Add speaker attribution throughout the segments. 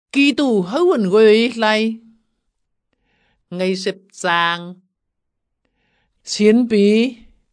Speaker 1: Kỳ tù hữu quần quê lại. Ngày xếp giang. Xiên bí.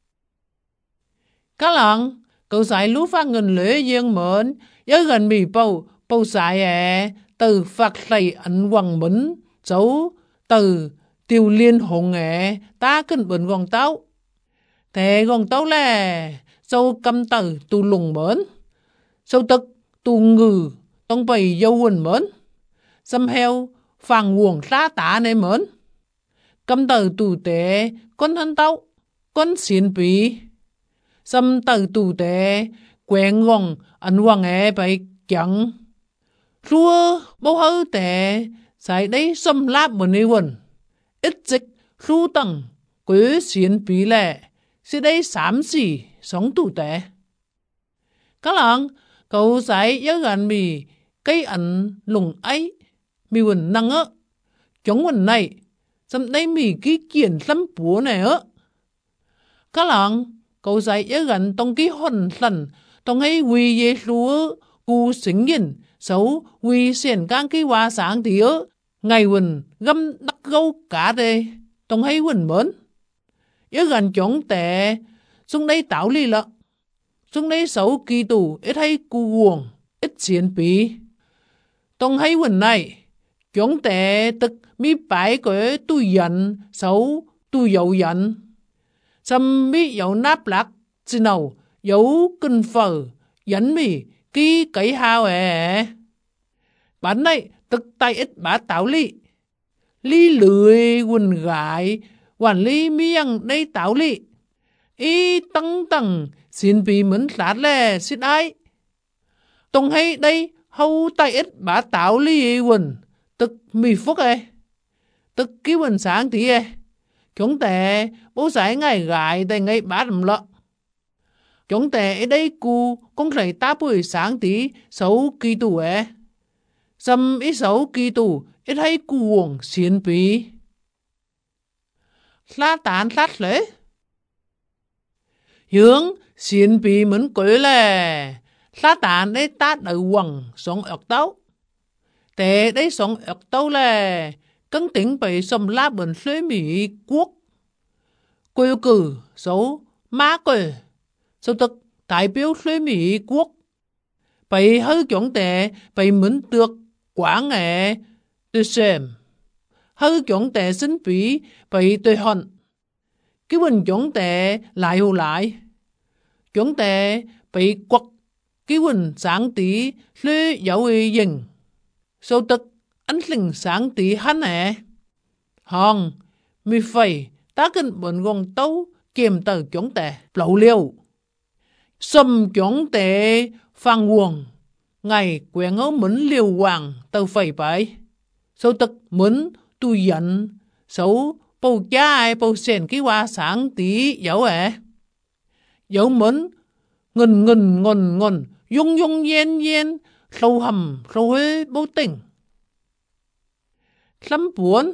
Speaker 1: Các lần, cậu giải lũ phát ngân lễ dương mến, nhớ gần mì bầu giải từ phạt lầy ẩn hoàng mến, dấu từ tiêu liên hồn ta kinh bệnh gòn táo. Thế gòn táo là, dấu cầm từ tù lùng mến, dấu tức tù ngừ, tông bày dâu quần mến, xâm heo, phàng nguồn xa tả nê mến. Cầm từ tù tế, con thân táo, con xiên bí. Xâm từ tù tế, quen gòn ẩn hoàng bày chẳng. Rùa bố hư tế, giải đấy xâm láp bởi nê quần. Ít dịch rù tầng, quế xiên bí lệ, sẽ đấy xám xỉ sống tù tế. Các lần, cậu giải nhớ gần mì cây ẩn lùng ấy, mì quần năng ớ. Chống quần này, xâm đấy mì ký kiển xâm bố này ớ. Các lần, cậu giải nhớ gần tông ký hồn sẵn, tông hay quy dê xu ớ, cú xính nhìn, xấu quy xiển càng ký hoa sáng thì ớ. Ngày quần găm đắc gâu cả đây, tông hay quần mến. Nhớ gần chống tệ, xung đây táo ly lợ. Xung đây xấu kỳ tù, ít hay cú guồng, ít xiên bí. Tông hay quần này, chống tệ tức mi bái của tu dẫn, xấu tu dấu dẫn. Xâm mi dấu náp lạc, xin nào, dấu kinh phở, dẫn mi ký cấy hao Bản này, tức tay ít bá táo ly. Ly lười quần gái, quản lý miệng đây táo ly. Ý tăng tăng, xin bị mến sát lè, xin ai. Tông hay đây, hâu tay ít bá táo ly quần, tức mì phúc tức ký quần sáng tí chúng ta bố giải ngày gái tại ngày bá đầm lọ. Chúng ta ở đây cụ cũng phải ta buổi sáng tí xấu kỳ tù xâm ít xấu kỳ tù ít hay cụ uổng xiên bí. Lá tán sát lễ. Hướng xiên bí mến quế là lá tán đấy tát ở quẳng sống ọc tấu. Thế đấy sống ọc tấu là cân tính bởi xâm lá bẩn lễ mỹ quốc. Quê cử xấu má quê. Sau tức đại biểu lễ mỹ quốc. Bởi hơi chúng ta bởi mến tược quảng tôi xem. Hơi chúng ta xin bí bởi tôi hận. Cái bình chúng ta lại hù lại. Chúng ta bởi quật cái bình sáng tí lễ dẫu dình. Sau tức anh linh sáng tí hắn hòn mi phẩy ta kinh bệnh gòn tấu kiềm tờ chúng ta lậu liêu. Xâm chúng ta phang nguồn ngày quen ấu mến liều hoàng tờ phẩy bái. Sau tức mến tu dẫn xấu bầu cha bầu xèn cái hoa sáng tí dẫu dẫu mến ngần dung yên sâu hầm sâu huế bố tình. Lắm buồn.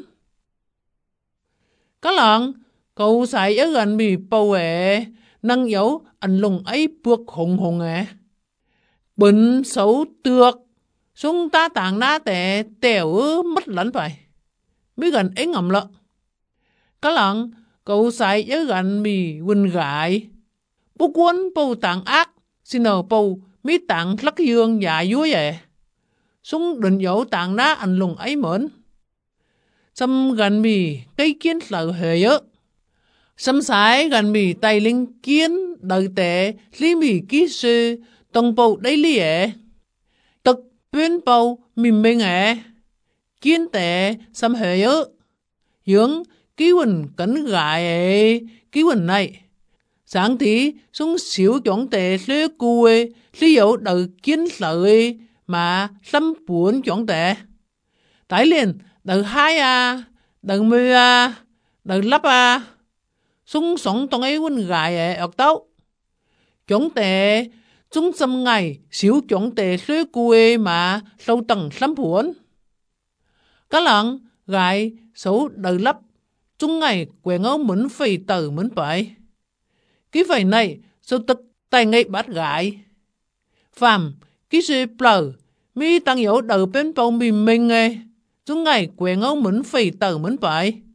Speaker 1: Các lần, cậu xài ở gần mì bầu năng dấu ảnh lùng ấy buộc hùng Bệnh xấu tược, xung ta tàng ná tệ tèo mất lẫn phải. Mới gần ấy ngầm lợ. Các lần, cậu xài ở gần mì quỳnh gãi. Bố quân bầu tàng ác, xin nào bầu mi tàng lắc dương dạ dưới Xung định dấu tàng ná ảnh lùng ấy mến. Xâm gần mì cây kiến lợ hệ Xâm sái gần mì tay linh kiến đời tệ lý mì ký sư tông bầu đấy lý Tức bên bầu mì mình Kiến tệ xâm hệ Dưỡng ký quỳnh cấn gại ký quỳnh này. Sáng tí xuống xíu chọn tệ lê cù lý dấu đời kiến lợ mà xâm buồn chọn tệ. Tái liền đời hai đời mười đời lắp xung sống tông ấy quên gài ọc tấu. Chúng tệ chúng xâm ngày xíu chúng tệ lê cù mà sâu tầng xâm buồn. Các lần gài xấu đời lắp chúng ngày quen ấu mến phì tờ mến phải. Cái phải này sâu tức tay ngay bắt gái. Phạm cái sư plờ mi tăng yếu đầu bên bầu mì mình chúng ngày quen ông muốn phẩy tờ muốn phải